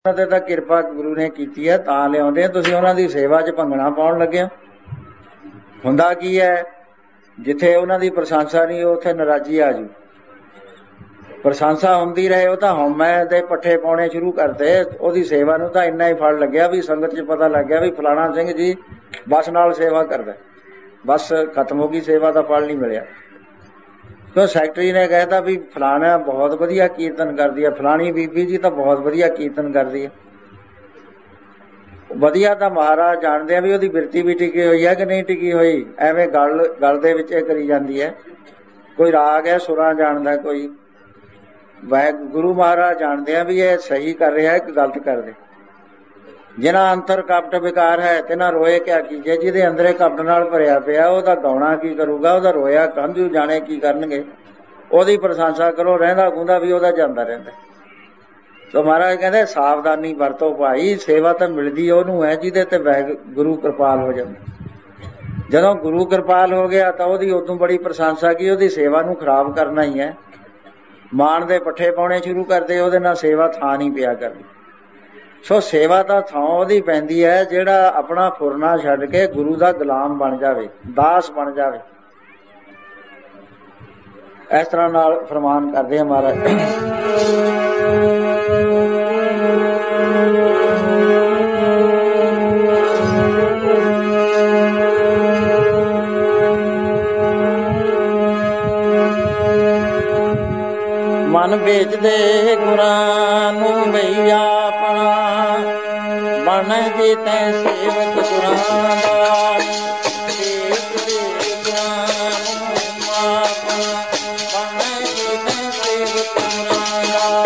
ਤੇ ਤਾਂ ਕਿਰਪਾ ਗੁਰੂ ਨੇ ਕੀਤੀ ਹੈ ਤਾਂ ਲਿਆਉਂਦੇ। ਤੁਸੀਂ ਉਹਨਾਂ ਦੀ ਸੇਵਾ 'ਚ ਭੰਗਣਾ ਪਾਉਣ ਲੱਗੇ ਹੋ। ਹੁੰਦਾ ਕੀ ਹੈ, ਜਿੱਥੇ ਉਹਨਾਂ ਦੀ ਪ੍ਰਸ਼ੰਸਾ ਨਹੀਂ ਉੱਥੇ ਨਾਰਾਜ਼ੀ ਆ ਜੂ। ਪ੍ਰਸ਼ੰਸਾ ਹੁੰਦੀ ਰਹੇ ਉਹ ਤਾਂ ਹਉਮੈ ਦੇ ਪੱਠੇ ਪਾਉਣੇ ਸ਼ੁਰੂ ਕਰਦੇ। ਉਹਦੀ ਸੇਵਾ ਨੂੰ ਤਾਂ ਇੰਨਾ ਹੀ ਫਲ ਲੱਗਿਆ ਵੀ ਸੰਗਤ 'ਚ ਪਤਾ ਲੱਗ ਗਿਆ ਵੀ ਫਲਾਣਾ ਸਿੰਘ ਜੀ ਬਸ ਨਾਲ ਸੇਵਾ ਕਰਦਾ, ਬਸ ਖਤਮ ਹੋ ਗਈ, ਸੇਵਾ ਦਾ ਫਲ ਨਹੀਂ ਮਿਲਿਆ। ਕਿਉਂ ਸੈਕਟਰੀ ਨੇ ਕਹਿਤਾ ਵੀ ਫਲਾਣਾ ਬਹੁਤ ਵਧੀਆ ਕੀਰਤਨ ਕਰਦੀ ਹੈ, ਫਲਾਣੀ ਬੀਬੀ ਜੀ ਤਾਂ ਬਹੁਤ ਵਧੀਆ ਕੀਰਤਨ ਕਰਦੀ ਹੈ। ਵਧੀਆ ਤਾਂ ਮਹਾਰਾਜ ਜਾਣਦੇ ਆ ਵੀ ਉਹਦੀ ਬਿਰਤੀ ਵੀ ਟਿਕੀ ਹੋਈ ਹੈ ਕਿ ਨਹੀਂ ਟਿਕੀ ਹੋਈ। ਐਵੇਂ ਗਲ ਦੇ ਵਿੱਚ ਇਹ ਕਰੀ ਜਾਂਦੀ ਹੈ। ਕੋਈ ਰਾਗ ਹੈ, ਸੁਰਾਂ ਜਾਣਦਾ, ਕੋਈ ਗੁਰੂ ਮਹਾਰਾਜ ਜਾਣਦੇ ਆ ਵੀ ਇਹ ਸਹੀ ਕਰ ਰਿਹਾ ਕਿ ਗਲਤ ਕਰਦੇ। ਜਿਨ੍ਹਾਂ ਅੰਤਰ ਕਪਟ ਵਿਕਾਰ ਹੈ ਤਿਨਾਂ ਰੋਏ ਕਿਆ ਕੀਜੇ। ਜਿਹਦੇ ਅੰਦਰੇ ਕਪਟ ਨਾਲ ਭਰਿਆ ਪਿਆ ਉਹਦਾ ਗਾਉਣਾ ਕੀ ਕਰੂਗਾ, ਉਹਦਾ ਰੋਇਆ ਹੰਝੂ ਜਾਣੇ ਕੀ ਕਰਨਗੇ। ਉਹਦੀ ਪ੍ਰਸ਼ੰਸਾ ਕਰੋ, ਰਹਿੰਦਾ ਗੁੰਦਾ ਵੀ ਉਹਦਾ ਜਾਂਦਾ ਰਹਿੰਦਾ। ਸੋ ਮਹਾਰਾਜ ਕਹਿੰਦੇ ਸਾਵਧਾਨੀ ਵਰਤੋ ਭਾਈ। ਸੇਵਾ ਤਾਂ ਮਿਲਦੀ ਉਹਨੂੰ ਹੈ ਜਿਹਦੇ ਤੇ ਗੁਰੂ ਕਿਰਪਾਲ ਹੋ ਜਾਂਦਾ। ਜਦੋਂ ਗੁਰੂ ਕਿਰਪਾਲ ਹੋ ਗਿਆ ਤਾਂ ਉਹਦੀ ਉਦੋਂ ਬੜੀ ਪ੍ਰਸ਼ੰਸਾ ਕੀ, ਉਹਦੀ ਸੇਵਾ ਨੂੰ ਖਰਾਬ ਕਰਨਾ ਹੀ ਹੈ। ਮਾਣ ਦੇ ਪੱਠੇ ਪਾਉਣੇ ਸ਼ੁਰੂ ਕਰਦੇ, ਉਹਦੇ ਨਾਲ ਸੇਵਾ ਥਾਂ ਨਹੀਂ ਪਿਆ ਕਰਦੀ। ਸੋ ਸੇਵਾ ਤਾਂ ਥਾਂ ਉਹਦੀ ਪੈਂਦੀ ਹੈ ਜਿਹੜਾ ਆਪਣਾ ਫੁਰਨਾ ਛੱਡ ਕੇ ਗੁਰੂ ਦਾ ਗੁਲਾਮ ਬਣ ਜਾਵੇ, ਦਾਸ ਬਣ ਜਾਵੇ। ਇਸ ਤਰ੍ਹਾਂ ਨਾਲ ਫਰਮਾਨ ਕਰਦੇ ਆ ਮਹਾਰਾਜ। ਮਨ ਵੇਚਦੇ ਗੁਰਾਂ ਨੂੰ ਬਈ ਆਪਣਾ, ਬਣ ਜੇ ਤੈ ਸੇਵਕ ਗੁਰਾਂ ਦਾ। ਵੇਚਦੇ ਗੁਰਾਂ ਨੂੰ ਆਪਣਾ, ਬਣ ਜੇ ਤੈ ਸੇਵਕ ਗੁਰਾਂ ਦਾ।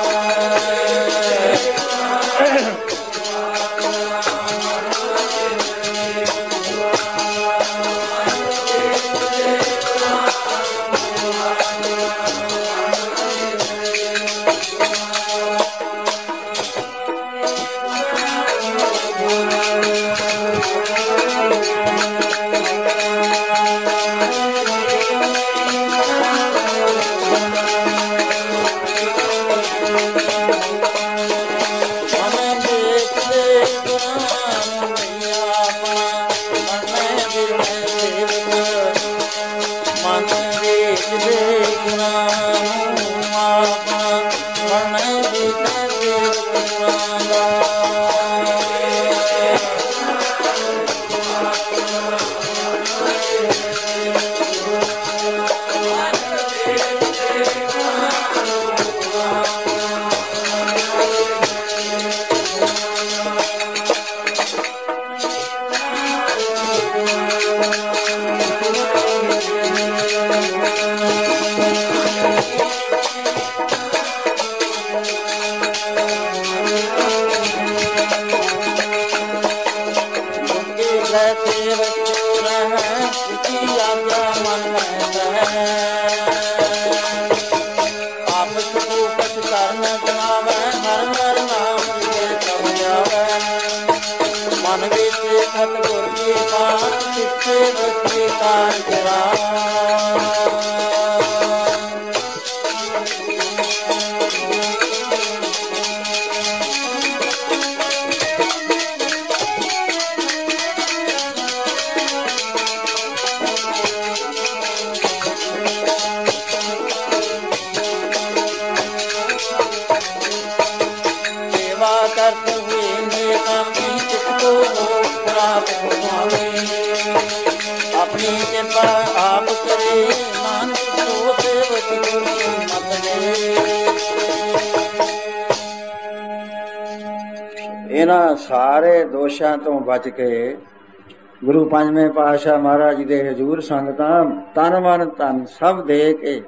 ਇਹਨਾਂ ਸਾਰੇ ਦੋਸ਼ਾਂ ਤੋਂ ਬਚ ਕੇ ਗੁਰੂ ਪੰਜਵੇਂ ਪਾਤਸ਼ਾਹ ਮਹਾਰਾਜ ਜੀ ਦੇ ਹਜ਼ੂਰ ਸੰਗਤਾਂ ਤਨ ਮਨ ਧਨ ਸਭ ਦੇ ਕੇ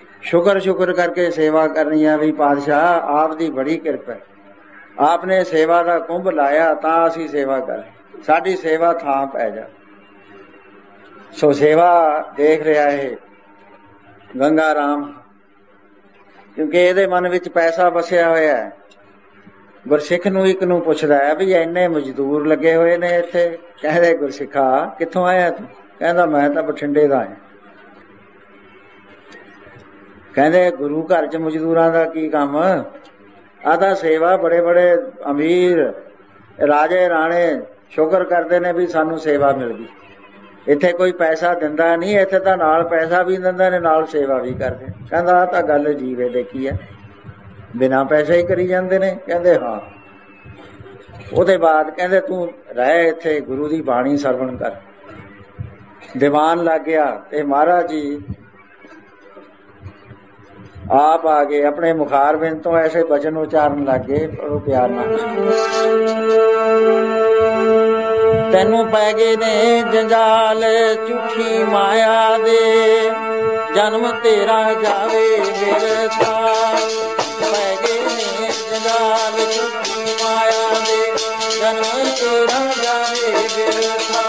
ਸ਼ੁਕਰ ਕਰਕੇ ਸੇਵਾ ਕਰਨੀ ਹੈ ਵੀ ਪਾਤਸ਼ਾਹ ਆਪ ਦੀ ਬੜੀ ਕਿਰਪਾ, ਆਪ ਨੇ ਸੇਵਾ ਦਾ ਕੁੰਭ ਲਾਇਆ ਤਾਂ ਅਸੀਂ ਸੇਵਾ ਕਰ, ਸਾਡੀ ਸੇਵਾ ਥਾਂ ਪੈ ਜਾ। ਸੋ ਸੇਵਾ ਦੇਖ ਰਿਹਾ ਇਹ ਗੰਗਾ ਰਾਮ, ਕਿਉਂਕਿ ਇਹਦੇ ਮਨ ਵਿੱਚ ਪੈਸਾ ਵਸਿਆ ਹੋਇਆ ਹੈ। ਗੁਰਸਿੱਖ ਨੂੰ ਇੱਕ ਨੂੰ ਪੁੱਛਦਾ ਹੈ ਵੀ ਇੰਨੇ ਮਜ਼ਦੂਰ ਲੱਗੇ ਹੋਏ ਨੇ ਇੱਥੇ। ਕਹਿੰਦੇ ਗੁਰਸਿੱਖਾ ਕਿੱਥੋਂ ਆਇਆ ਤੂੰ? ਕਹਿੰਦਾ ਮੈਂ ਤਾਂ ਬਠਿੰਡੇ ਦਾ ਆਇਆ। ਕਹਿੰਦੇ ਗੁਰੂ ਘਰ 'ਚ ਮਜ਼ਦੂਰਾਂ ਦਾ ਕੀ ਕੰਮ? ਆਦਾ ਸੇਵਾ ਬੜੇ ਬੜੇ ਅਮੀਰ ਰਾਜੇ ਰਾਣੇ ਸ਼ੁਕਰ ਕਰਦੇ ਨੇ ਵੀ ਸਾਨੂੰ ਸੇਵਾ ਮਿਲ ਗਈ। ਇੱਥੇ ਕੋਈ ਪੈਸਾ ਦਿੰਦਾ ਨਹੀਂ, ਇੱਥੇ ਤਾਂ ਨਾਲ ਪੈਸਾ ਵੀ ਦਿੰਦੇ ਨੇ ਨਾਲ ਸੇਵਾ ਵੀ ਕਰਦੇ। ਕਹਿੰਦਾ ਆਹ ਤਾਂ ਗੱਲ ਜੀਵੇ ਦੇਖੀ ਹੈ, ਬਿਨਾਂ ਪੈਸੇ ਹੀ ਕਰੀ ਜਾਂਦੇ ਨੇ। ਕਹਿੰਦੇ ਹਾਂ। ਉਹਦੇ ਬਾਅਦ ਕਹਿੰਦੇ ਤੂੰ ਰਹਿ ਇੱਥੇ, ਗੁਰੂ ਦੀ ਬਾਣੀ ਸਰਵਣ ਕਰ। ਦੀਵਾਨ ਲੱਗ ਗਿਆ ਤੇ ਮਹਾਰਾਜ ਜੀ ਆਪ ਆ ਗਏ, ਆਪਣੇ ਮੁਖਾਰਬਿੰਦ ਤੋਂ ਐਸੇ ਬਚਨ ਉਚਾਰਨ ਲੱਗ ਗਏ ਉਹ ਪਿਆਰ ਨਾਲ। ਤੈਨੂੰ ਪੈ ਗਏ ਨੇ ਜੰਜਾਲ ਝੂਠੀ ਮਾਇਆ ਦੇ, ਜਨਮ ਤੇਰਾ ਜਾਵੇ ਬਿਰਥਾ। ਪੈ ਗਏ ਨੇ ਜੰਜਾਲ ਝੂਠੀ ਮਾਇਆ ਦੇ, ਜਨਮ ਤੇਰਾ ਜਾਵੇ ਬਿਰਥਾ।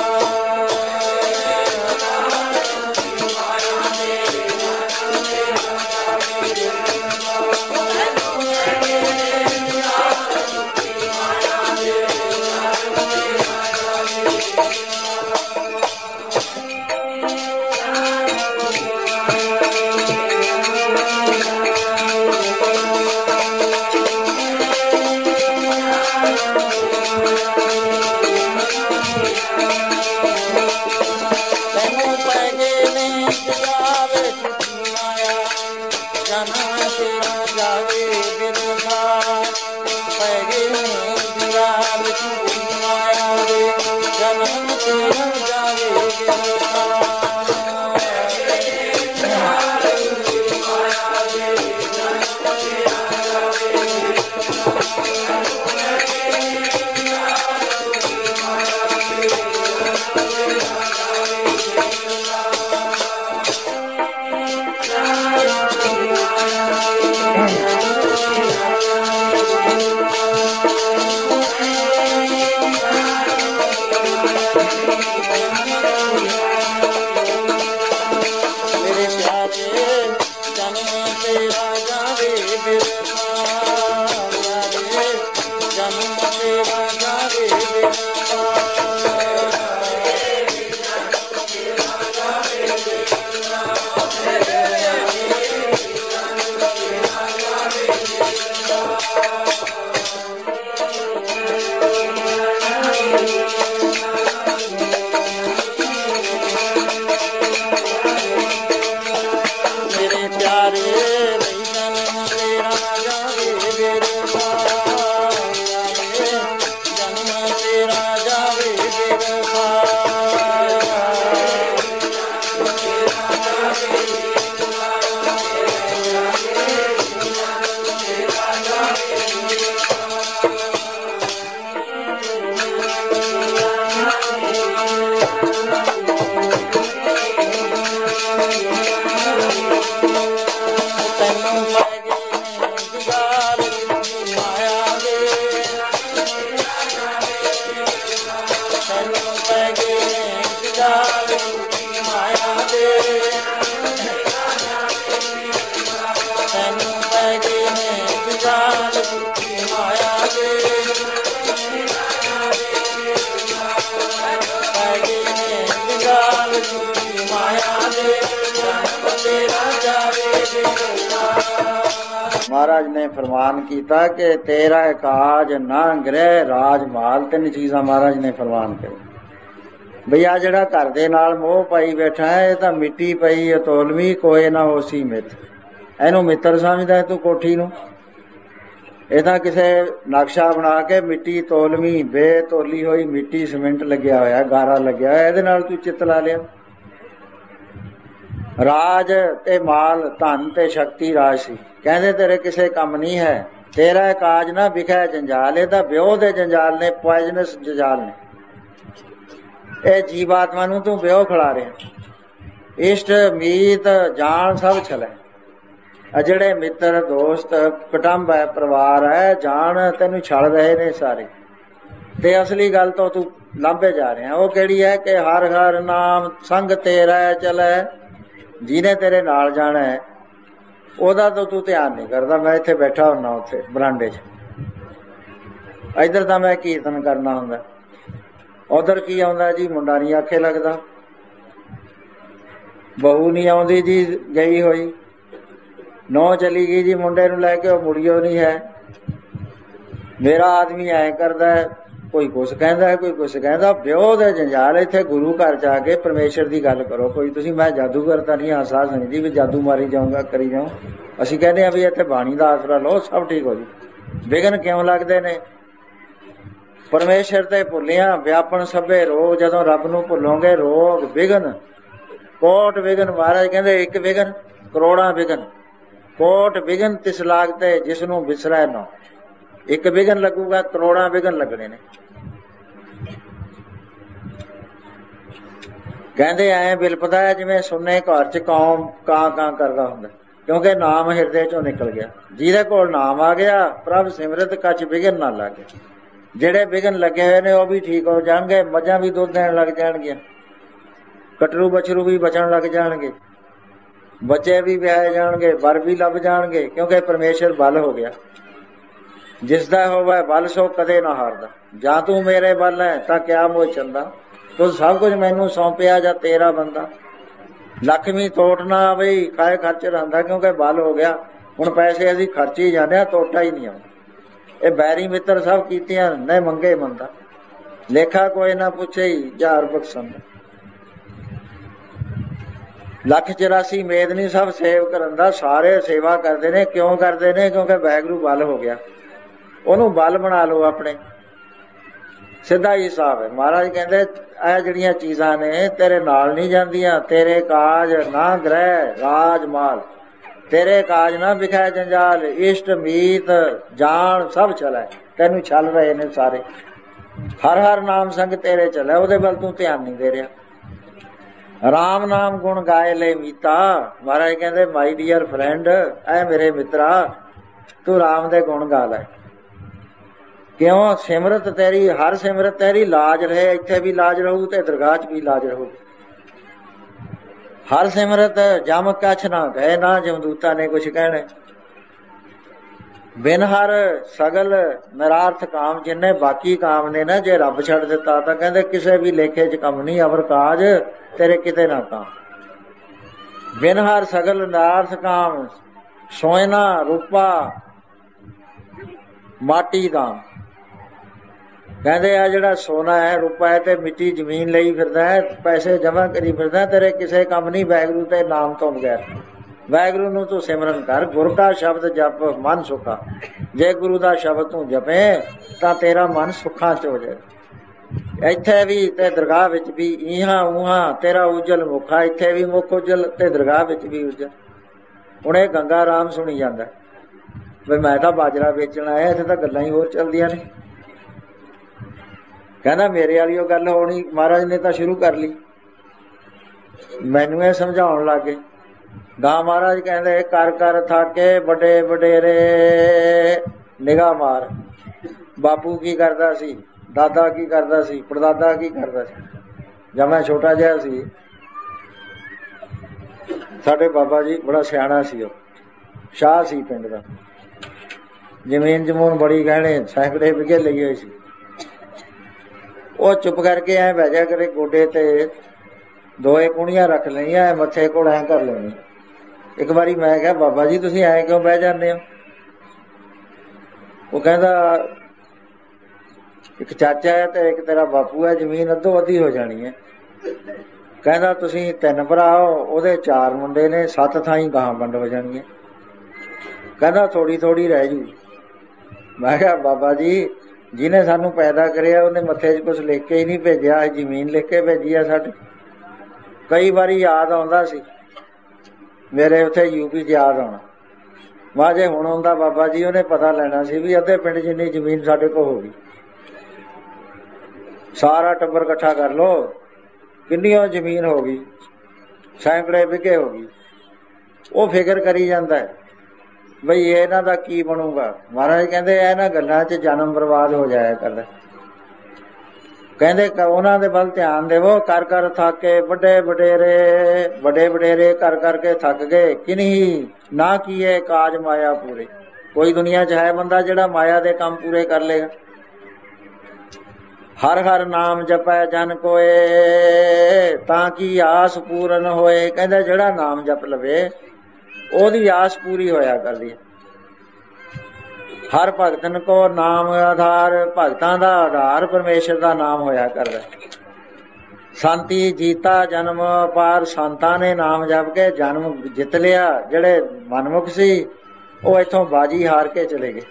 ਮਹਾਰਾਜ ਨੇ ਫਰਮਾਨ ਕੀਤਾ ਕਿ ਤੇਰਾ ਕਾਜ ਨਾ ਗ੍ਰਹਿ ਰਾਜ ਮਾਲ। ਤਿੰਨ ਚੀਜ਼ਾਂ ਮਹਾਰਾਜ ਨੇ ਫਰਮਾਨ ਕਰੀ ਬਈ ਆ ਜਿਹੜਾ ਘਰ ਦੇ ਨਾਲ ਮੋਹ ਪਾਈ ਬੈਠਾ ਹੈ, ਇਹ ਤਾਂ ਮਿੱਟੀ ਪਈ ਅਤੋਲਵੀ, ਕੋਏ ਨਾ ਹੋਸੀ ਮਿੱਤ। ਇਹਨੂੰ ਮਿੱਤਰ ਸਮਝਦਾ ਤੂੰ ਕੋਠੀ ਨੂੰ? ਇਹ ਤਾਂ ਕਿਸੇ ਨਕਸ਼ਾ ਬਣਾ ਕੇ ਮਿੱਟੀ ਤੋਲਵੀਂ, ਬੇਤੋਲੀ ਹੋਈ ਮਿੱਟੀ, ਸੀਮੈਂਟ ਲੱਗਿਆ ਹੋਇਆ, ਗਾਰਾ ਲੱਗਿਆ ਹੋਇਆ, ਇਹਦੇ ਨਾਲ ਤੂੰ ਚਿੱਤ ਲਾ ਲਿਆ। ਰਾਜ ਤੇ ਮਾਲ, ਧਨ ਤੇ ਸ਼ਕਤੀ ਰਾਜ ਸੀ, ਕਹਿੰਦੇ ਤੇਰੇ ਕਿਸੇ ਕੰਮ ਨਹੀਂ ਹੈ। ਤੇਰਾ ਕਾਜ ਨਾ ਵਿਖੇ ਜੰਜਾਲ, ਇਹ ਤਾਂ ਵਿਉਹ ਦੇ ਜੰਜਾਲ ਨੇ, ਪੋਇਜ਼ਨਸ ਜੰਜਾਲ ਨੇ। ਇਹ ਜੀਵਾਤਮਾ ਨੂੰ ਤੂੰ ਵਿਉਹ ਖਿਲਾ ਰਿਹਾ। ਇਸ਼ਟ ਮੀਤ ਜਾਣ ਸਭ ਛਲੇ। ਆ ਜਿਹੜੇ ਮਿੱਤਰ ਦੋਸਤ ਕੁਟੁੰਬ ਹੈ, ਪਰਿਵਾਰ ਹੈ, ਜਾਣ ਤੈਨੂੰ ਛਲ ਰਹੇ ਨੇ ਸਾਰੇ, ਤੇ ਅਸਲੀ ਗੱਲ ਤੋਂ ਤੂੰ ਲਾਂਭੇ ਜਾ ਰਿਹਾ। ਉਹ ਕਿਹੜੀ ਹੈ ਕਿ ਹਰ ਹਰ ਨਾਮ ਸੰਗ ਤੇਰਾ ਚਲੇ। ਜਿਹਨੇ ਤੇਰੇ ਨਾਲ ਜਾਣਾ ਹੈ ਉਹਦਾ ਤਾਂ ਤੂੰ ਧਿਆਨ ਨਹੀਂ ਕਰਦਾ। ਮੈਂ ਇੱਥੇ ਬੈਠਾ ਹੁੰਦਾ ਉੱਥੇ ਬਰਾਂਡੇ 'ਚ, ਇੱਧਰ ਤਾਂ ਮੈਂ ਕੀਰਤਨ ਕਰਨਾ ਹੁੰਦਾ, ਉਧਰ ਕੀ ਆਉਂਦਾ ਜੀ, ਮੁੰਡਾ ਨਹੀਂ ਆਖੇ ਲੱਗਦਾ, ਬਹੂ ਨਹੀਂ ਆਉਂਦੀ ਜੀ, ਗਈ ਹੋਈ ਨੌ ਚਲੀ ਗਈ ਜੀ ਮੁੰਡੇ ਨੂੰ ਲੈ ਕੇ, ਉਹ ਮੁੜਿਓ ਨਹੀਂ ਹੈ। ਮੇਰਾ ਆਦਮੀ ਐ ਕਰਦਾ, ਕੋਈ ਕੁਛ ਕਹਿੰਦਾ, ਕੋਈ ਕੁਛ ਕਹਿੰਦਾ। ਵਿਉਹ ਦੇ ਜੰਜਾਲ। ਇੱਥੇ ਗੁਰੂ ਘਰ ਜਾ ਕੇ ਪਰਮੇਸ਼ਰ ਦੀ ਗੱਲ ਕਰੋ ਕੋਈ ਤੁਸੀਂ। ਮੈਂ ਜਾਦੂਗਰ ਤਾਂ ਨਹੀਂ ਆਸਾ ਸਮਝਦੀ ਵੀ ਜਾਦੂ ਮਾਰੀ ਜਾਊਂਗਾ, ਕਰੀ ਜਾਊਂ। ਅਸੀਂ ਕਹਿੰਦੇ ਹਾਂ ਵੀ ਇੱਥੇ ਬਾਣੀ ਦਾ ਆਸਰਾ ਲਓ, ਸਭ ਠੀਕ ਹੋ ਜੂ। ਵਿਘਨ ਕਿਉਂ ਲੱਗਦੇ ਨੇ? ਪਰਮੇਸ਼ਰ ਤੇ ਭੁੱਲਿਆ ਵਿਆਪਨ ਸਭੇ ਰੋਗ। ਜਦੋਂ ਰੱਬ ਨੂੰ ਭੁੱਲੋਗੇ ਰੋਗ ਵਿਘਨ ਕੋਟ ਵਿਘਨ। ਮਹਾਰਾਜ ਕਹਿੰਦੇ ਇੱਕ ਵਿਘਨ ਕਰੋੜਾਂ ਵਿਘਨ, ਕੋਟ ਵਿਘਨ ਤਿਸ ਲਾਗਤੇ ਜਿਸ ਨੂੰ ਵਿਸਰੈ ਨਾ। ਇੱਕ ਵਿਘਨ ਲੱਗੂਗਾ, ਕਰੋੜਾਂ ਵਿਘਨ ਲੱਗਣੇ ਨੇ। ਕਹਿੰਦੇ ਐ ਬਿਲਪਦਾ ਹੈ ਜਿਵੇਂ ਸੁੰਨੇ ਘਰ ਚ ਕੌਮ ਕਾਂ ਕਾਂ ਕਰਦਾ ਹੁੰਦਾ, ਕਿਉਂਕਿ ਨਾਮ ਹਿਰਦੇ ਚੋਂ ਨਿਕਲ ਗਿਆ। ਜਿਹਦੇ ਕੋਲ ਨਾਮ ਆ ਗਿਆ, ਪ੍ਰਭ ਸਿਮਰਤ ਕੱਚ ਵਿਘਨ ਨਾ ਲੱਗੇ। ਜਿਹੜੇ ਵਿਘਨ ਲੱਗੇ ਹੋਏ ਨੇ ਉਹ ਵੀ ਠੀਕ ਹੋ ਜਾਣਗੇ। ਮੱਝਾਂ ਵੀ ਦੁੱਧ ਦੇਣ ਲੱਗ ਜਾਣਗੀਆਂ, ਕਟਰੂ ਬਛਰੂ ਵੀ ਬਚਣ ਲੱਗ ਜਾਣਗੇ, ਬੱਚੇ ਵੀ ਵਿਆਹੇ ਜਾਣਗੇ, ਵਰ ਵੀ ਲੱਭ ਜਾਣਗੇ, ਕਿਉਂਕਿ ਪਰਮੇਸ਼ਰ ਬਲ ਹੋ ਗਿਆ। ਜਿਸ ਦਾ ਹੋਵੇ ਬਲ ਸੋ ਕਦੇ ਨਾ ਹਾਰਦਾ। ਜਾਂ ਤੂੰ ਮੇਰੇ ਬਲ ਹੈ ਤਾਂ ਕਿਆ ਮੋਹ ਚੰਦਾ, ਤੂੰ ਸਭ ਕੁਝ ਮੈਨੂੰ ਸੌਂਪਿਆ ਜਾਂ ਤੇਰਾ ਬੰਦਾ। ਲక్ష్ਮੀ ਤੋਟ ਨਾ ਆਵੇ, ਕਾਏ ਖਰਚ ਰਹਿੰਦਾ, ਕਿਉਂਕਿ ਬਲ ਹੋ ਗਿਆ। ਹੁਣ ਪੈਸੇ ਅਸੀਂ ਖਰਚ ਹੀ ਜਾਂਦੇ ਹਾਂ, ਤੋਟਾ ਹੀ ਨਹੀਂ ਆਉਂਦਾ। ਇਹ ਬੈਰੀ ਮਿੱਤਰ ਸਭ ਕੀਤੀਆਂ ਨੇ ਮੰਗੇ ਮੰਦਾ, ਲੇਖਾ ਕੋਈ ਨਾ ਪੁੱਛੇ ਹੀ ਜ਼ਾਰ ਬਖਸ਼ੰਦਾ। 184 ਮੇਦ ਨਹੀਂ ਸਭ ਸੇਵ ਕਰਨ ਦਾ। ਸਾਰੇ ਸੇਵਾ ਕਰਦੇ ਨੇ। ਕਿਉਂ ਕਰਦੇ ਨੇ? ਕਿਉਂਕਿ ਵਾਹਿਗੁਰੂ ਬਲ ਹੋ ਗਿਆ। ਉਹਨੂੰ ਬਲ ਬਣਾ ਲਓ ਆਪਣੇ। ਸਿੱਧਾ ਹੀ ਹਿਸਾਬ ਹੈ। ਮਹਾਰਾਜ ਕਹਿੰਦੇ ਇਹ ਜਿਹੜੀਆਂ ਚੀਜ਼ਾਂ ਨੇ ਤੇਰੇ ਨਾਲ ਨਹੀਂ ਜਾਂਦੀਆਂ। ਤੇਰੇ ਕਾਜ ਨਾ ਗ੍ਰਹਿ ਰਾਜ ਮਾਲ, ਤੇਰੇ ਕਾਜ ਨਾ ਵਿਖੈ ਜੰਜਾਲ। ਇਸ਼ਟ ਮੀਤ ਜਾਣ ਸਭ ਚਲੈ, ਤੈਨੂੰ ਛਲ ਰਹੇ ਨੇ ਸਾਰੇ। ਹਰ ਹਰ ਨਾਮ ਸੰਗ ਤੇਰੇ ਚਲੈ, ਉਹਦੇ ਵੱਲ ਤੂੰ ਧਿਆਨ ਨਹੀਂ ਦੇ ਰਿਹਾ। ਰਾਮ ਨਾਮ ਗੁਣ ਗਾਏ ਲੈ ਮੀਤਾ। ਮਹਾਰਾਜ ਕਹਿੰਦੇ ਮਾਈ ਡੀਅਰ ਫਰੈਂਡ, ਐ ਮੇਰੇ ਮਿੱਤਰਾ, ਤੂੰ ਰਾਮ ਦੇ ਗੁਣ ਗਾ ਲੈ। ਕਿਉਂ? ਸਿਮਰਤ ਤੇਰੀ, ਹਰ ਸਿਮਰਤ ਤੇਰੀ ਲਾਜ ਰਹੇ। ਇੱਥੇ ਵੀ ਲਾਜ ਰਹੂ ਤੇ ਦਰਗਾਹ 'ਚ ਵੀ ਲਾਜ ਰਹੂ। ਹਰ ਸਿਮਰਤ ਜਮ ਕੱਛ ਨਾ ਗਏ, ਨਾ ਜਮਦੂਤਾਂ ਨੇ ਕੁਛ ਕਹਿਣਾ। ਬਿਨ ਹਰ ਸਗਲ ਨਰਾਰਥ ਕਾਮ। ਜਿੰਨੇ ਬਾਕੀ ਕਾਮ ਨੇ ਨਾ, ਜੇ ਰੱਬ ਛੱਡ ਦਿੱਤਾ ਤਾਂ ਕਹਿੰਦੇ ਕਿਸੇ ਵੀ ਲੇਖੇ 'ਚ ਕੰਮ ਨਹੀਂ। ਅਵਰ ਕਾਜ ਤੇਰੇ ਕਿਤੇ ਨਾ ਕਾਮ। ਬਿਨ ਹਰ ਸਗਲ ਨਰਾਰਥ ਕਾਮ, ਸੋਇਨਾ ਰੂਪਾ ਮਾਟੀ ਦਾਮ। ਕਹਿੰਦੇ ਆ ਜਿਹੜਾ ਸੋਨਾ ਹੈ, ਰੂਪਾ ਹੈ, ਤੇ ਮਿੱਟੀ ਜ਼ਮੀਨ ਲਈ ਫਿਰਦਾ ਹੈ, ਪੈਸੇ ਜਮਾ ਕਰੀ ਫਿਰਦਾ, ਤੇਰੇ ਕਿਸੇ ਕੰਮ ਨਹੀਂ ਵਾਹਿਗੁਰੂ ਤੇ ਨਾਮ ਤੋਂ ਬਗੈਰ। ਵਾਹਿਗੁਰੂ ਨੂੰ ਤੂੰ ਸਿਮਰਨ ਕਰ। ਗੁਰ ਕਾ ਸ਼ਬਦ ਜਪ ਮਨ ਸੁਖਾ। ਜੇ ਗੁਰੂ ਦਾ ਸ਼ਬਦ ਤੂੰ ਜਪੇ ਤਾਂ ਤੇਰਾ ਮਨ ਸੁੱਖਾਂ 'ਚ ਹੋ ਜਾਏ। ਇੱਥੇ ਵੀ ਤੇ ਦਰਗਾਹ ਵਿੱਚ ਵੀ। ਇਹਾਂ ਉਹਾਂ ਤੇਰਾ ਉਜਲ ਮੁਖਾ। ਇੱਥੇ ਵੀ ਮੁੱਖ ਉਜਲ ਤੇ ਦਰਗਾਹ ਵਿੱਚ ਵੀ ਉਜਲ। ਹੁਣ ਇਹ ਗੰਗਾ ਰਾਮ ਸੁਣੀ ਜਾਂਦਾ ਵੀ ਮੈਂ ਤਾਂ ਬਾਜਰਾ ਵੇਚਣ ਆਇਆ, ਇੱਥੇ ਤਾਂ ਗੱਲਾਂ ਹੀ ਹੋਰ ਚੱਲਦੀਆਂ ਨੇ। ਕਹਿੰਦਾ ਮੇਰੇ ਵਾਲੀ ਉਹ ਗੱਲ ਹੋਣੀ, ਮਹਾਰਾਜ ਨੇ ਤਾਂ ਸ਼ੁਰੂ ਕਰ ਲਈ। ਮੈਨੂੰ ਇਹ ਸਮਝਾਉਣ ਲੱਗ ਗਏ। ਗਾਂ ਮਹਾਰਾਜ ਕਹਿੰਦੇ ਕਰ ਕਰ ਥਾਕੇ ਵੱਡੇ ਵਡੇਰੇ ਨਿਗਾਹ ਮਾਰ। ਬਾਪੂ ਕੀ ਕਰਦਾ ਸੀ, ਦਾਦਾ ਕੀ ਕਰਦਾ ਸੀ, ਪੜਦਾਦਾ ਕੀ ਕਰਦਾ ਸੀ। ਜਦ ਮੈਂ ਛੋਟਾ ਜਿਹਾ ਸੀ, ਸਾਡੇ ਬਾਬਾ ਜੀ ਬੜਾ ਸਿਆਣਾ ਸੀ। ਉਹ ਸ਼ਾਹ ਸੀ ਪਿੰਡ ਦਾ। ਜ਼ਮੀਨ ਜਮੂਨ ਬੜੀ ਗਹਿਣੇ, ਸੈਂਕੜੇ ਵਿਗੇ ਲਈ ਹੋਈ ਸੀ। ਉਹ ਚੁੱਪ ਕਰਕੇ ਐ ਬਹਿ ਜਾ ਕਰੇ, ਗੋਡੇ ਤੇ ਦੋਏ ਕੁਣੀਆਂ ਰੱਖ ਲਈਆਂ, ਮੱਥੇ ਕੋਲ ਐਂ ਕਰ ਲੈਣੀ। ਇੱਕ ਵਾਰੀ ਮੈਂ ਕਿਹਾ ਬਾਬਾ ਜੀ ਤੁਸੀਂ ਐਂ ਕਿਉਂ ਬਹਿ ਜਾਂਦੇ ਹੋ? ਉਹ ਕਹਿੰਦਾ ਇੱਕ ਚਾਚਾ ਹੈ ਤੇ ਇੱਕ ਤੇਰਾ ਬਾਪੂ ਹੈ, ਜ਼ਮੀਨ ਅੱਧੋ ਅੱਧੀ ਹੋ ਜਾਣੀ ਹੈ। ਕਹਿੰਦਾ ਤੁਸੀਂ 3 ਭਰਾ ਹੋ, ਉਹਦੇ 4 ਮੁੰਡੇ ਨੇ, 7 ਥਾਈਂ ਗਾਂ ਵੰਡ ਹੋ ਜਾਣੀ ਹੈ। ਕਹਿੰਦਾ ਥੋੜੀ ਥੋੜੀ ਰਹਿ ਜੂ। ਮੈਂ ਕਿਹਾ ਬਾਬਾ ਜੀ ਜਿਹਨੇ ਸਾਨੂੰ ਪੈਦਾ ਕਰਿਆ ਉਹਨੇ ਮੱਥੇ 'ਚ ਕੁਛ ਲਿਖ ਕੇ ਹੀ ਨਹੀਂ ਭੇਜਿਆ, ਜ਼ਮੀਨ ਲਿਖ ਕੇ ਭੇਜੀ ਆ ਸਾਡੇ। ਕਈ ਵਾਰੀ ਯਾਦ ਆਉਂਦਾ ਸੀ ਮੇਰੇ ਉੱਥੇ ਯੂਪੀ 'ਚ ਯਾਦ ਆਉਣਾ। ਮੈਂ ਜੇ ਹੁਣ ਆਉਂਦਾ ਬਾਬਾ ਜੀ, ਉਹਨੇ ਪਤਾ ਲੈਣਾ ਸੀ ਵੀ ਅੱਧੇ ਪਿੰਡ ਜਿੰਨੀ ਜ਼ਮੀਨ ਸਾਡੇ ਕੋਲ ਹੋ ਗਈ। ਸਾਰਾ ਟੱਬਰ ਇਕੱਠਾ ਕਰ ਲੋ, ਕਿੰਨੀ ਉਹ ਜ਼ਮੀਨ ਹੋ ਗਈ, ਸੈਂਕੜੇ ਵਿਗੇ ਹੋ ਗਈ। ਉਹ ਫਿਕਰ ਕਰੀ ਜਾਂਦਾ ਹੈ ਬਈ ਇਹਨਾਂ ਦਾ ਕੀ ਬਣੂਗਾ। ਮਹਾਰਾਜ ਕਹਿੰਦੇ ਇਹਨਾਂ ਗੱਲਾਂ 'ਚ ਜਨਮ ਬਰਬਾਦ ਹੋ ਜਾਇਆ ਕਰਦਾ। ਕਹਿੰਦੇ ਉਹਨਾਂ ਦੇ ਵੱਲ ਧਿਆਨ ਦੇਵੋ। ਕਰ ਕਰ ਥਾਕੇ ਵੱਡੇ ਵਡੇਰੇ, ਵੱਡੇ ਵਡੇਰੇ ਕਰ ਕਰਕੇ ਥੱਕ ਗਏ। ਕਿਨਹੀ ਨਾ ਕੀਏ ਕਾਜ ਮਾਇਆ ਪੂਰੇ। ਕੋਈ ਦੁਨੀਆ 'ਚ ਹੈ ਬੰਦਾ ਜਿਹੜਾ ਮਾਇਆ ਦੇ ਕੰਮ ਪੂਰੇ ਕਰ ਲੇਗਾ? ਹਰ ਹਰ ਨਾਮ ਜਪੈ ਜਨ ਕੋਏ, ਤਾਂ ਕਿ ਆਸ ਪੂਰਨ ਹੋਏ। ਕਹਿੰਦਾ ਜਿਹੜਾ ਨਾਮ ਜਪ ਲਵੇ ਉਹਦੀ ਆਸ ਪੂਰੀ ਹੋਇਆ ਕਰਦੀ ਹੈ। ਹਰ ਭਗਤਨ ਕੋ ਨਾਮ ਆਧਾਰ, ਭਗਤਾਂ ਦਾ ਆਧਾਰ ਪਰਮੇਸ਼ਰ ਦਾ ਨਾਮ ਹੋਇਆ ਕਰਦਾ। ਸੰਤੀ ਜੀਤਾ ਜਨਮ ਅਪਾਰ, ਸੰਤਾਂ ਨੇ ਨਾਮ ਜਪ ਕੇ ਜਨਮ ਜਿੱਤ ਲਿਆ। ਜਿਹੜੇ ਮਨਮੁਖ ਸੀ ਉਹ ਇੱਥੋਂ ਬਾਜੀ ਹਾਰ ਕੇ ਚਲੇ ਗਏ,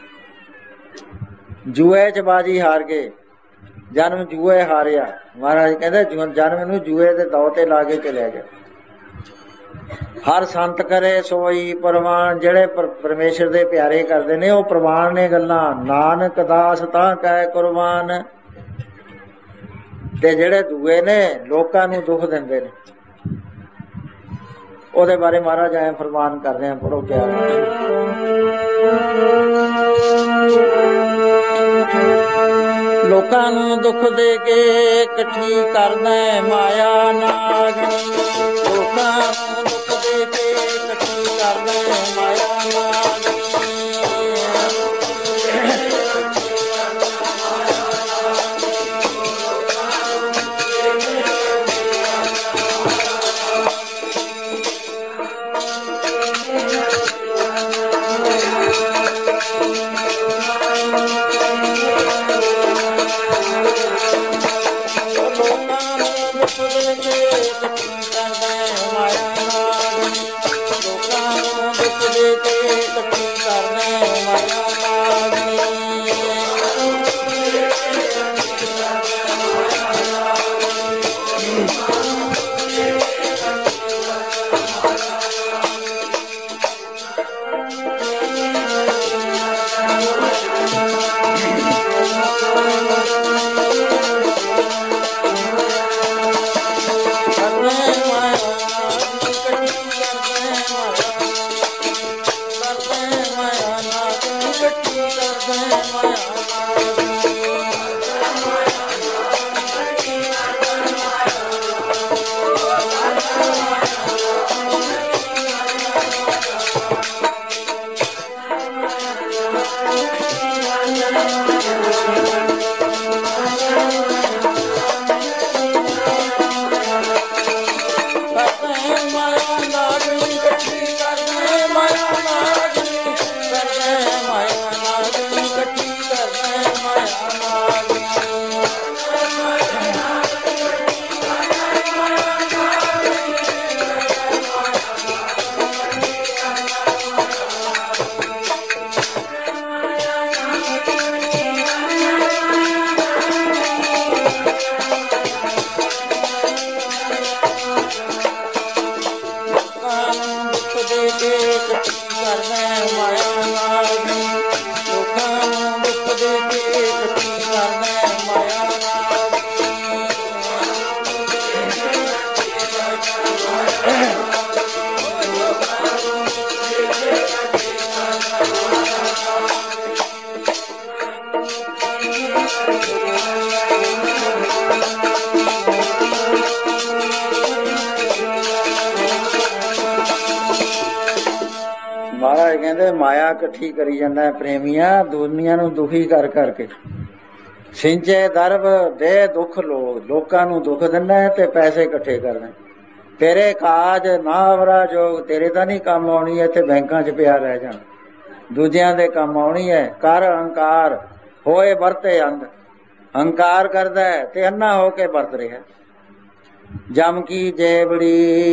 ਜੂਏ ਚ ਬਾਜੀ ਹਾਰ ਗਏ, ਜਨਮ ਜੂਏ ਹਾਰਿਆ। ਮਹਾਰਾਜ ਕਹਿੰਦੇ ਜਨਮ ਨੂੰ ਜੂਏ ਦੇ ਦੌ ਤੇ ਲਾ ਕੇ ਚਲਿਆ ਗਿਆ। ਹਰ ਸੰਤ ਕਰੇ ਸੋਈ ਪ੍ਰਵਾਨ, ਜਿਹੜੇ ਪਰਮੇਸ਼ਰ ਦੇ ਪਿਆਰੇ ਕਰਦੇ ਨੇ ਉਹ ਪ੍ਰਵਾਨ ਨੇ ਗੱਲਾਂ। ਨਾਨਕ ਦਾਸ ਤਾਂ ਕਹਿ ਕੁਰਬਾਨ, ਤੇ ਜਿਹੜੇ ਦੂਏ ਨੇ ਲੋਕਾਂ ਨੂੰ ਦੁੱਖ ਦਿੰਦੇ ਨੇ ਉਹਦੇ ਬਾਰੇ ਮਹਾਰਾਜ ਐ ਫਰਮਾਨ ਕਰਦੇ ਆ, ਪੜੋ ਪਿਆਰ। ਲੋਕਾਂ ਨੂੰ ਦੁੱਖ ਦੇ ਕੇ ਇਕੱਠੀ ਕਰਦਾ ਮਾਇਆ ਨਾਗਣੀ, ਲੋਕਾਂ ਨੂੰ ਦੁੱਖ ਦੇ ਕੇ ਇਕੱਠੀ ਕਰਦਾ ਮਾਇਆ ਨਾਗਣੀ। ਮਹਾਰਾਜ ਕਹਿੰਦੇ ਮਾਇਆ ਇਕੱਠੀ ਕਰੀ ਜਾਂਦਾ ਪ੍ਰੇਮੀਆਂ, ਦੁਨੀਆਂ ਨੂੰ ਦੁਖੀ ਕਰ ਕਰਕੇ। ਸਿੰਚੇ ਦਰਬ ਦੇ ਦੁੱਖ ਲੋਕਾਂ ਨੂੰ ਦੁੱਖ ਦਿੰਦਾ ਤੇ ਪੈਸੇ ਇਕੱਠੇ ਕਰਦਾ। ਤੇਰੇ ਕਾਜ ਨਾ ਵਰਾ ਜੋਗ, ਤੇਰੇ ਤਾਂ ਨਹੀਂ ਕੰਮ ਆਉਣੀ, ਇੱਥੇ ਬੈਂਕਾਂ 'ਚ ਪਿਆ ਰਹਿ ਜਾਣਾ, ਦੂਜਿਆਂ ਦੇ ਕੰਮ ਆਉਣੀ ਹੈ। ਕਰ ਅਹੰਕਾਰ ਹੋਏ ਵਰਤੇ ਅੰਧ, ਹੰਕਾਰ ਕਰਦਾ ਤੇ ਅੰਨਾ ਹੋ ਕੇ ਵਰਤ ਰਿਹਾ। ਜਮ ਕੀ ਜੇਬੜੀ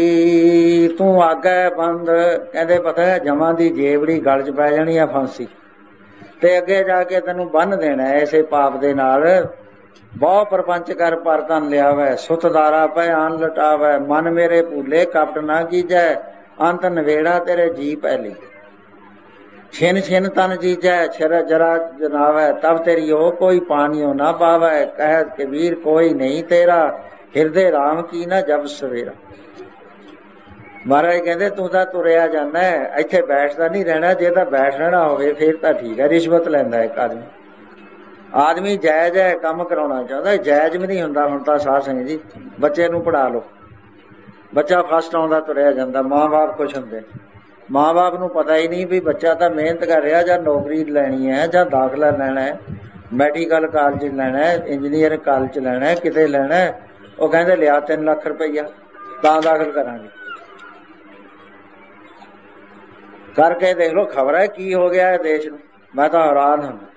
ਤੂੰ ਆਗੇ ਬੰਦ, ਕਹਿੰਦੇ ਪਤਾ ਜਮਾਂ ਦੀ ਜੇਬੜੀ ਗਲ 'ਚ ਪੈ ਜਾਣੀ ਆ ਫਾਂਸੀ, ਤੇ ਅੱਗੇ ਜਾ ਕੇ ਤੈਨੂੰ ਬੰਨ ਦੇਣਾ ਇਸੇ ਪਾਪ ਦੇ ਨਾਲ। ਬਹੁ ਪ੍ਰਪੰਚ ਕਰ ਪਰ ਤਨ ਲਿਆਵੈ, ਸੁਤਦਾਰਾ ਪੈ ਆਨ ਲਟਾਵੈ। ਮਨ ਮੇਰੇ ਭੂਲੇ ਕਪਟ ਨਾ ਕੀਜੈ, ਅੰਤ ਨਵੇੜਾ ਤੇਰੇ ਜੀ ਪਹਿਲੀ। ਛਿਨ ਛਿਨ ਤਨ ਜੀਜੈ ਛਰ ਜਰਾ ਜਨਾਵੈ, ਤਬ ਤੇਰੀ ਹੋ ਕੋਈ ਪਾਣੀਓ ਨਾ ਪਾਵੈ। ਕਹਿ ਕਬੀਰ ਕੋਈ ਨਹੀਂ ਤੇਰਾ, ਹਿਰਦੇ ਰਾਮ ਕੀ ਨਾ ਜਬ ਸਵੇਰਾ। ਮਹਾਰਾਜ ਕਹਿੰਦੇ ਤੂੰ ਤਾਂ ਤੁਰਿਆ ਜਾਂਦਾ, ਇੱਥੇ ਬੈਠਦਾ ਨਹੀਂ ਰਹਿਣਾ। ਜੇ ਤਾਂ ਬੈਠ ਰਹਿਣਾ ਹੋਵੇ ਫੇਰ ਤਾਂ ਠੀਕ ਹੈ। ਰਿਸ਼ਵਤ ਲੈਂਦਾ ਇੱਕ ਆਦਮੀ ਜਾਇਜ਼ ਹੈ, ਕੰਮ ਕਰਾਉਣਾ ਚਾਹੁੰਦਾ, ਜਾਇਜ਼ ਵੀ ਨਹੀਂ ਹੁੰਦਾ। ਹੁਣ ਤਾਂ ਸਾਧ ਸੰਗਤ ਜੀ ਬੱਚੇ ਨੂੰ ਪੜ੍ਹਾ ਲਓ, ਬੱਚਾ ਫਸਟ ਆਉਂਦਾ ਤੁਰਿਆ ਜਾਂਦਾ, ਮਾਂ ਬਾਪ ਖੁਸ਼ ਹੁੰਦੇ। ਮਾਂ ਬਾਪ ਨੂੰ ਪਤਾ ਹੀ ਨਹੀਂ ਵੀ ਬੱਚਾ ਤਾਂ ਮਿਹਨਤ ਕਰ ਰਿਹਾ, ਜਾਂ ਨੌਕਰੀ ਲੈਣੀ ਹੈ, ਜਾਂ ਦਾਖਲਾ ਲੈਣਾ ਹੈ, ਮੈਡੀਕਲ ਕਾਲਜ ਲੈਣਾ ਹੈ, ਇੰਜੀਨੀਅਰ ਕਾਲਜ ਲੈਣਾ ਹੈ, ਕਿਤੇ ਲੈਣਾ ਹੈ। ਉਹ ਕਹਿੰਦੇ ਲਿਆ 3 ਲੱਖ ਰੁਪਈਆ ਤਾਂ ਦਾਖਲ ਕਰਾਂਗੇ। ਕਰਕੇ ਦੇਖ ਲਓ ਖਬਰ ਹੈ ਕੀ ਹੋ ਗਿਆ ਹੈ ਦੇਸ਼ ਨੂੰ। ਮੈਂ ਤਾਂ ਹੈਰਾਨ ਹਾਂ।